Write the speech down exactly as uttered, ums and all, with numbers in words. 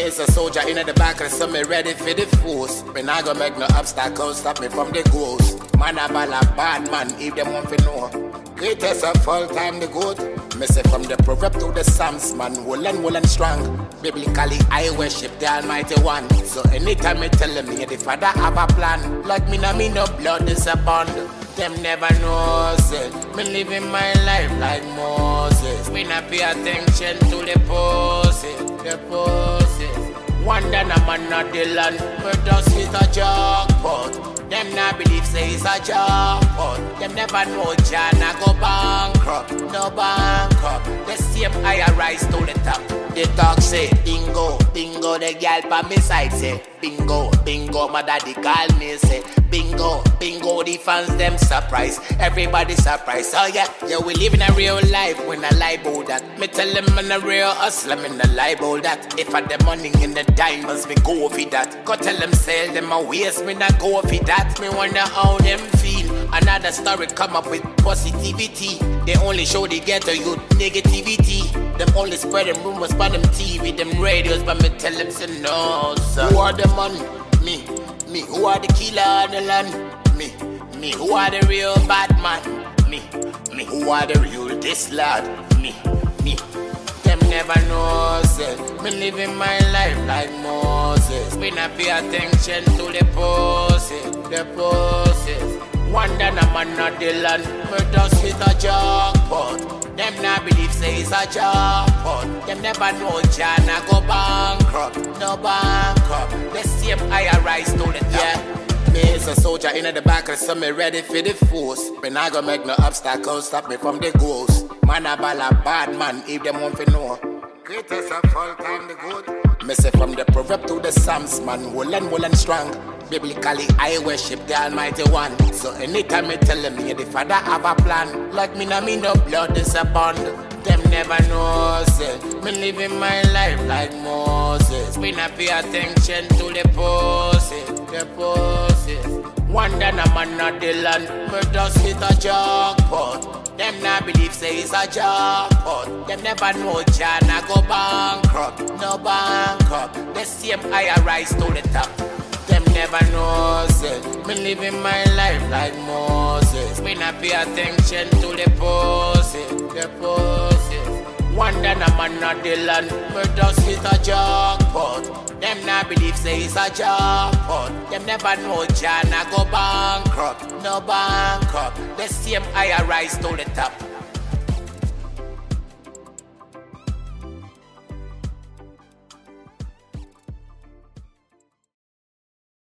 Me is a soldier in the back, so me ready for the force. Me not gonna make no obstacles stop me from the goals. Man a ball a bad man, if them want to know. Greatest of all time, the good. Me say from the proverb to the Psalms, man, wool and wool and strong. Biblically, I worship the Almighty One. So anytime me tell them, me the Father have a plan. Like me na me no blood is a bond. Them never knows it. Me living my life like Moses. Me not pay attention to the poses, the poses. One day a man not the land, me just hit a jackpot. Them not believe say it's a jackpot. Them never know John I go bankrupt, no bankrupt. The same I rise to the top. The talk say bingo, bingo. The girl by me side say bingo, bingo. My daddy call me say bingo, bingo. The fans them surprise, everybody surprised. Oh yeah, yeah we live in a real life when I lie about that. Me tell them I'm a real hustler, me no lie about that. If I the money in the diamonds, me go for that. Go tell them sell them a waste, me not go for that. Me wonder how them feel. Another story come up with positivity. They only show the ghetto youth negativity. Them only spreading rumors by them T V, them radios, but me tell them say no, sir. Who are the man? Me. Me. Who are the killer of the land? Me. Me. Who are the real bad man? Me. Me. Who are the real this lad? Me. Me. Them never know, say. Me living my life like Moses. Me not pay attention to the poses, the poses. One day a man not the land, me just hit a jackpot. Them not believe say it's a jackpot. Them never know John I go bankrupt, no bankrupt. The same I rise to the top. Yeah. Me is a soldier in the back, so me ready for the force. Me not gonna make no obstacles stop me from the goals. Man a ball a bad man, if them want to know. Greatest of all time, the good. Me say from the proverb to the Psalms, man, wool and wool and strong. Biblically, I worship the Almighty One. So anytime me tell them, me the Father have a plan. Like me na me no blood is a bond. Them never know, say. Me living my life like Moses. Me not pay attention to the poses, the poses. One day a man not the land, me just hit a jackpot. Them not believe say it's a jackpot. Them never know John I go bankrupt, no bankrupt. The same I rise to the top. Them never know, say. Me living my life like Moses. Me not pay attention to the poses, the poses. One day a man not the land, me just hit a jackpot. Them not believe say it's a jackpot. Them never know John I go bankrupt, no bankrupt. The same I rise to the top.